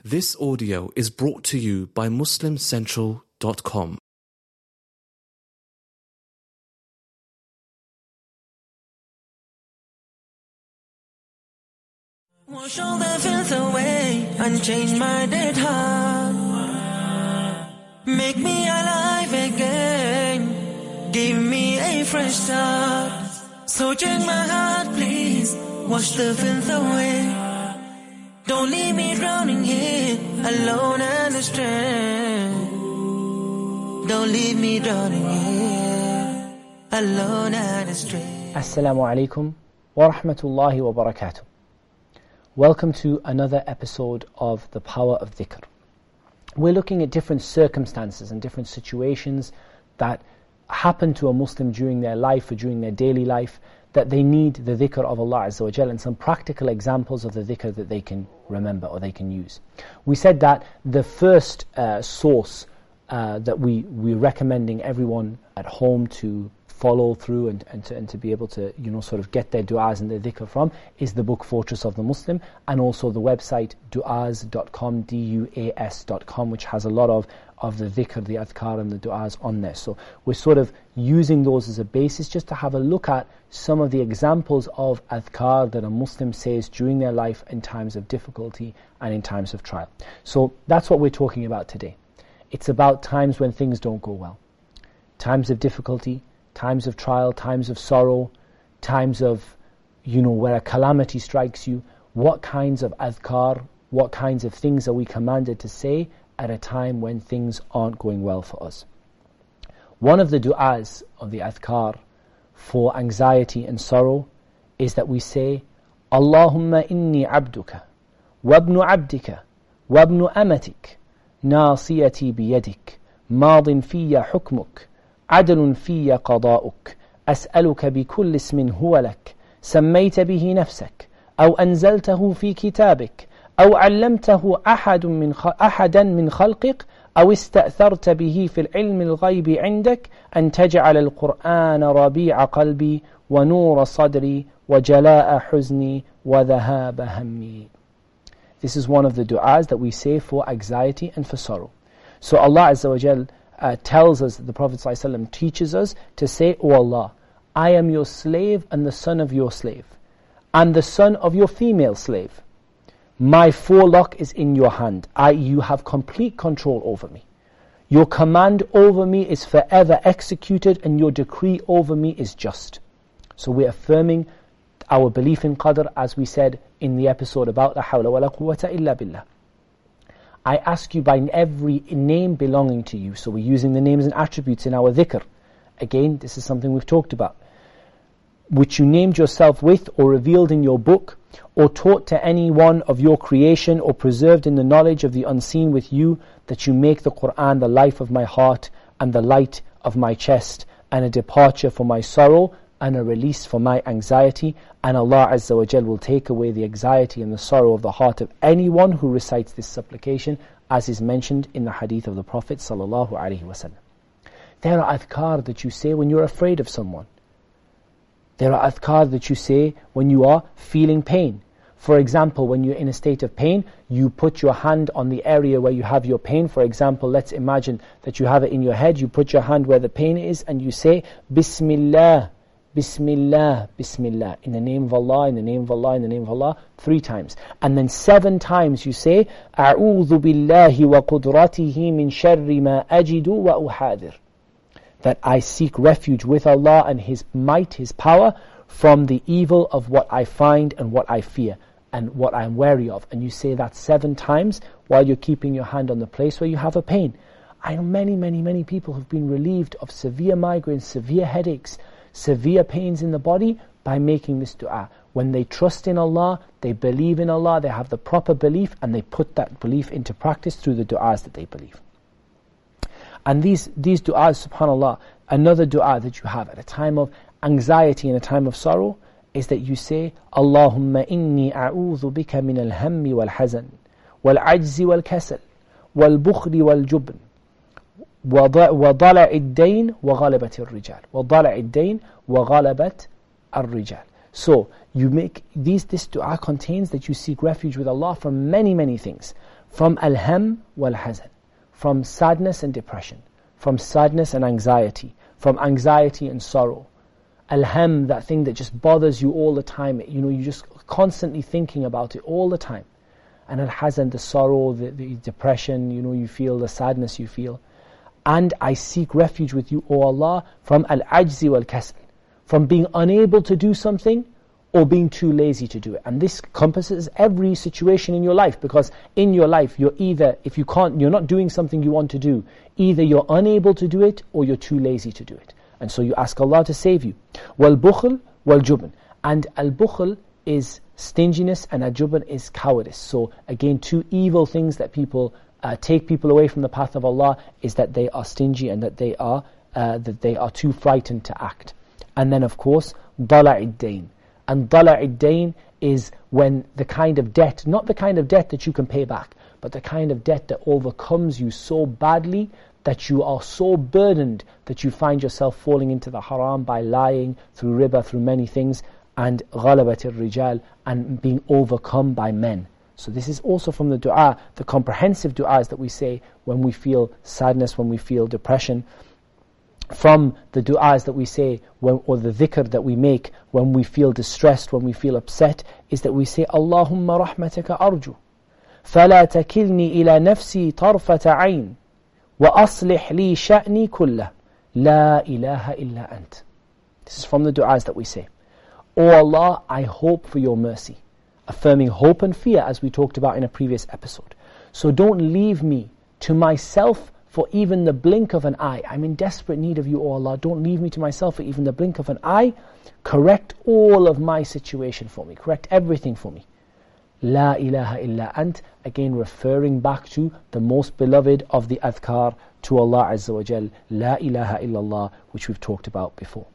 This audio is brought to you by MuslimCentral.com. Wash all the filth away and change my dead heart. Make me alive again. Give me a fresh start. So change my heart, please. Wash the filth away. Don't leave me drowning here, alone and astray. Don't leave me drowning here, alone and astray. Assalamu alaikum wa rahmatullahi wa barakatuh. Welcome to another episode of The Power of Dhikr. We're looking at different circumstances and different situations that happen to a Muslim during their life or during their daily life, that they need the dhikr of Allah Azza wa Jal, and some practical examples of the dhikr that they can remember or they can use. We said that the first source that we're recommending everyone at home to follow through and to be able to sort of get their du'as and their dhikr from is the book Fortress of the Muslim, and also the website du'as.com, duas.com, which has a lot of the dhikr, the adhkar and the du'as on there. So we're sort of using those as a basis just to have a look at some of the examples of adhkar that a Muslim says during their life in times of difficulty and in times of trial. So that's what we're talking about today. It's about times when things don't go well. Times of difficulty, times of trial, times of sorrow, times of, where a calamity strikes you. What kinds of adhkar, what kinds of things are we commanded to say at a time when things aren't going well for us? One of the du'as of the adhkar for anxiety and sorrow is that we say, Allahumma inni abduka, wabnu abdika, wabnu amatik, nasiyati biyadik, madin fiyya hukmuk, عدل في قضاؤك أسألك بكل اسم هو لك سميت به نفسك أو أنزلته في كتابك أو علمته أحدا من خلقك أو استأثرت به في العلم الغيب عندك أن تجعل القرآن ربيع قلبي ونور صدري وجلاء حزني وذهاب همي. This is one of the du'as that we say for anxiety and for sorrow. So Allah Azza wa Jal tells us, the Prophet ﷺ teaches us to say, O Allah, I am your slave and the son of your slave, and the son of your female slave. My forelock is in your hand. You have complete control over me. Your command over me is forever executed, and your decree over me is just. So we're affirming our belief in Qadr, as we said in the episode about La hawla wa la quwwata illa billah. I ask you by every name belonging to you. So we're using the names and attributes in our dhikr. Again, this is something we've talked about. Which you named yourself with, or revealed in your book, or taught to any one of your creation, or preserved in the knowledge of the unseen with you, that you make the Qur'an the life of my heart, and the light of my chest, and a departure for my sorrow, and a release for my anxiety, and Allah Azza wa Jal will take away the anxiety and the sorrow of the heart of anyone who recites this supplication, as is mentioned in the hadith of the Prophet sallallahu alaihi wasallam. There are adhkar that you say when you're afraid of someone. There are adhkar that you say when you are feeling pain. For example, when you're in a state of pain, you put your hand on the area where you have your pain. For example, let's imagine that you have it in your head. You put your hand where the pain is and you say, Bismillah, Bismillah, Bismillah, in the name of Allah, in the name of Allah, in the name of Allah, 3 times. And then 7 times you say, أعوذ بالله وقدرته من شر ما أجد وأحاذر. That I seek refuge with Allah and His might, His power, from the evil of what I find and what I fear and what I am wary of. And you say that 7 times while you're keeping your hand on the place where you have a pain. I know many people have been relieved of severe migraines, severe headaches, severe pains in the body by making this dua. When they trust in Allah, they believe in Allah, they have the proper belief, and they put that belief into practice through the du'as that they believe. And these du'as, subhanAllah, another dua that you have at a time of anxiety and a time of sorrow is that you say, Allahumma inni a'udhu bika min al-hammi wal-hazan wal-ajzi wal-kasal wal-bukhli wal-jubn وضلع الدين وغلبة الرجال وضلع الدين وغلبة الرجال. So you make this dua contains that you seek refuge with Allah from many things, from al-ham wal-hazan, from sadness and depression, from sadness and anxiety, from anxiety and sorrow. Al-ham, that thing that just bothers you all the time, you're just constantly thinking about it all the time. And al-hazan, the sorrow, the depression, you feel the sadness you feel. And I seek refuge with you, O Allah, from al-ajzi wal-kasal, from being unable to do something or being too lazy to do it. And this encompasses every situation in your life, because in your life you're either, if you're not doing something you want to do, either you're unable to do it or you're too lazy to do it. And so you ask Allah to save you. Wal-bukhl wal-jubn. And al-bukhl is stinginess and al-jubn is cowardice. So again, two evil things that people take people away from the path of Allah is that they are stingy and that they are too frightened to act. And then of course, dala'id dayn. And dala'id dayn is when the kind of debt, not the kind of debt that you can pay back, but the kind of debt that overcomes you so badly that you are so burdened that you find yourself falling into the haram by lying, through riba, through many things, and ghalabat al-rijal, and being overcome by men. So this is also from the dua, the comprehensive du'as that we say when we feel sadness, when we feel depression. From the du'as that we say, or the dhikr that we make when we feel distressed, when we feel upset, is that we say, Allahumma rahmataka arju, فلا تكلني إلى نفسي طرفة عين وأصلح لي شأني كله لا إله إلا أنت. This is from the du'as that we say. O Allah, I hope for your mercy. Affirming hope and fear, as we talked about in a previous episode. So don't leave me to myself for even the blink of an eye. I'm in desperate need of you, O Allah. Don't leave me to myself for even the blink of an eye. Correct all of my situation for me. Correct everything for me. La ilaha illa ant. Again, referring back to the most beloved of the adhkar, to Allah Azza wa Jal. La ilaha illallah, which we've talked about before.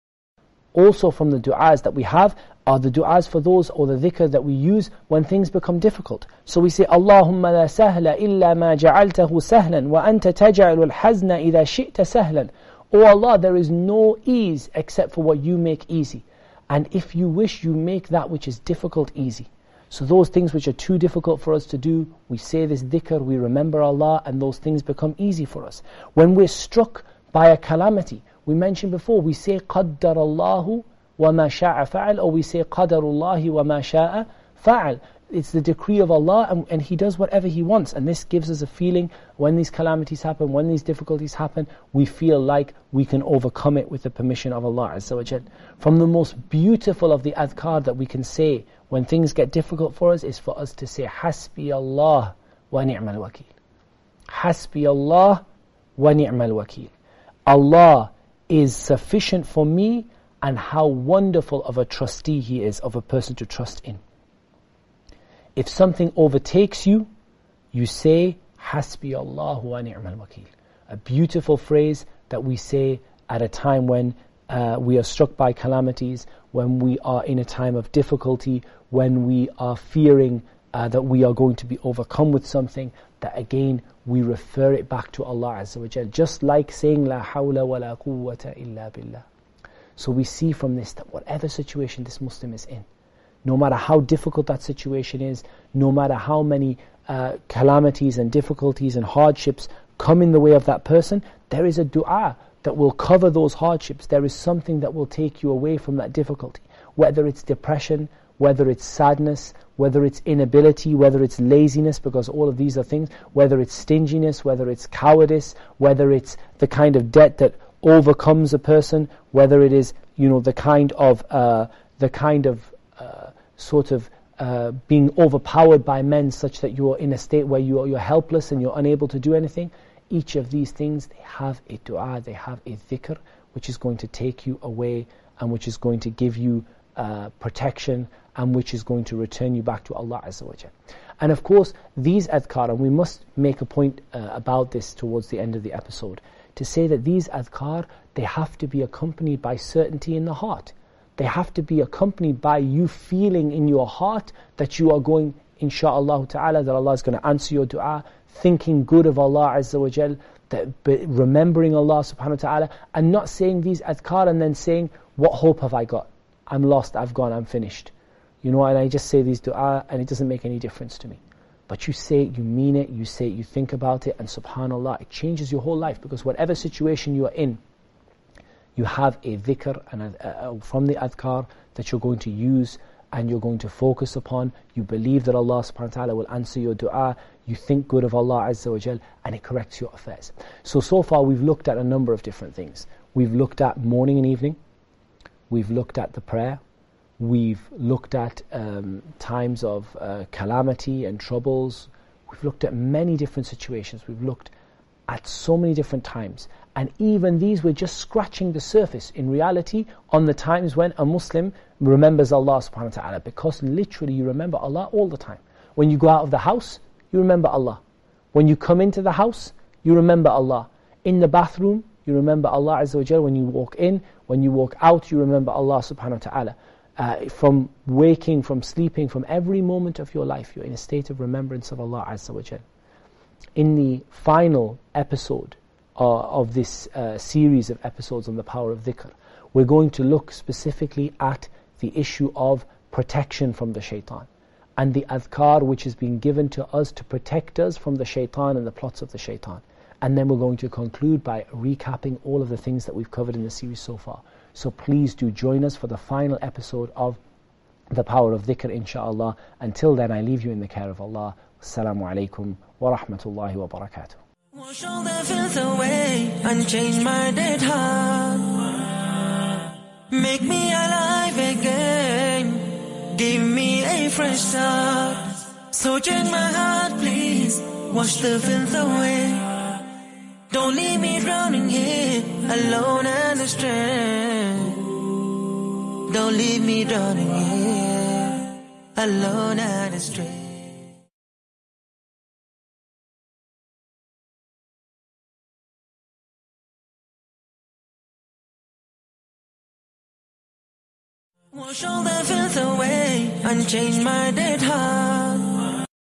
Also from the du'as that we have are the du'as for those, or the dhikr that we use when things become difficult. So we say, Allahumma la sahla illa ma ja'altahu sahlan wa anta taj'alul hazna idha shi'ta sahlan. O Allah, there is no ease except for what you make easy. And if you wish, you make that which is difficult easy. So those things which are too difficult for us to do, we say this dhikr, we remember Allah, and those things become easy for us. When we're struck by a calamity, we mentioned before, we say قَدَّرَ اللَّهُ وَمَا شَاءَ فَعَلْ, or we say قَدَرُ اللَّهِ وَمَا شَاءَ فَعَلْ. It's the decree of Allah, and He does whatever He wants. And this gives us a feeling, when these calamities happen, when these difficulties happen, we feel like we can overcome it with the permission of Allah Azza wa Jal. From the most beautiful of the adhkar that we can say when things get difficult for us is for us to say, Hasbi Allah wa ni'mal wakil. Hasbi Allah wa ni'mal wakil. Allah is sufficient for me, and how wonderful of a trustee He is, of a person to trust in. If something overtakes you, you say, Hasbi Allah wa ni'mal wakil. A beautiful phrase that we say at a time when we are struck by calamities, when we are in a time of difficulty, when we are fearing that we are going to be overcome with something, that again we refer it back to Allah Azza wa Jal, just like saying La hawla wa la quwwata illa billah. So we see from this that whatever situation this Muslim is in, no matter how difficult that situation is, no matter how many calamities and difficulties and hardships come in the way of that person, there is a dua that will cover those hardships. There is something that will take you away from that difficulty. Whether it's depression, whether it's sadness, whether it's inability, whether it's laziness, because all of these are things, whether it's stinginess, whether it's cowardice, whether it's the kind of debt that overcomes a person, whether it is, the kind of being overpowered by men such that you're in a state where you're helpless and you're unable to do anything. Each of these things, they have a dua, they have a dhikr, which is going to take you away and which is going to give you protection and which is going to return you back to Allah Azza wa Jal. And of course, these adhkar, and we must make a point about this towards the end of the episode, to say that these adhkar, they have to be accompanied by certainty in the heart. They have to be accompanied by you feeling in your heart that you are going, insha'Allah ta'ala, that Allah is going to answer your dua, thinking good of Allah Azza wa Jal, remembering Allah subhanahu wa ta'ala, and not saying these adhkar and then saying, what hope have I got? I'm lost, I've gone, I'm finished. And I just say these dua and it doesn't make any difference to me. But you say it, you mean it, you say it, you think about it, and subhanAllah, it changes your whole life, because whatever situation you are in, you have a dhikr and from the adhkar that you're going to use and you're going to focus upon. You believe that Allah subhanahu wa ta'ala will answer your dua, you think good of Allah Azza wa Jal, and it corrects your affairs. So far we've looked at a number of different things. We've looked at morning and evening, we've looked at the prayer, we've looked at times of calamity and troubles, we've looked at many different situations, we've looked at so many different times, and even these we're just scratching the surface in reality on the times when a Muslim remembers Allah subhanahu wa ta'ala, because literally you remember Allah all the time. When you go out of the house, you remember Allah. When you come into the house, you remember Allah. In the bathroom, you remember Allah Azza wa Jal. When you walk in, when you walk out, you remember Allah subhanahu wa ta'ala. From waking, from sleeping, from every moment of your life, you're in a state of remembrance of Allah Azza wa Jal. In the final episode of this series of episodes on the power of dhikr, we're going to look specifically at the issue of protection from the shaitan, and the adhkar which has been given to us to protect us from the shaitan and the plots of the shaitan. And then we're going to conclude by recapping all of the things that we've covered in the series so far. So please do join us for the final episode of the power of dhikr, inshaAllah. Until then, I leave you in the care of Allah. Assalamu alaikum wa rahmatullahi wa barakatuh. Wash all the filth away and change my dead heart. Make me alive again. Give me a fresh start. So change my heart, please. Wash the filth away. Don't leave me drowning here, alone and astray. Don't leave me drowning here, alone and astray. Wash all the filth away and change my dead heart.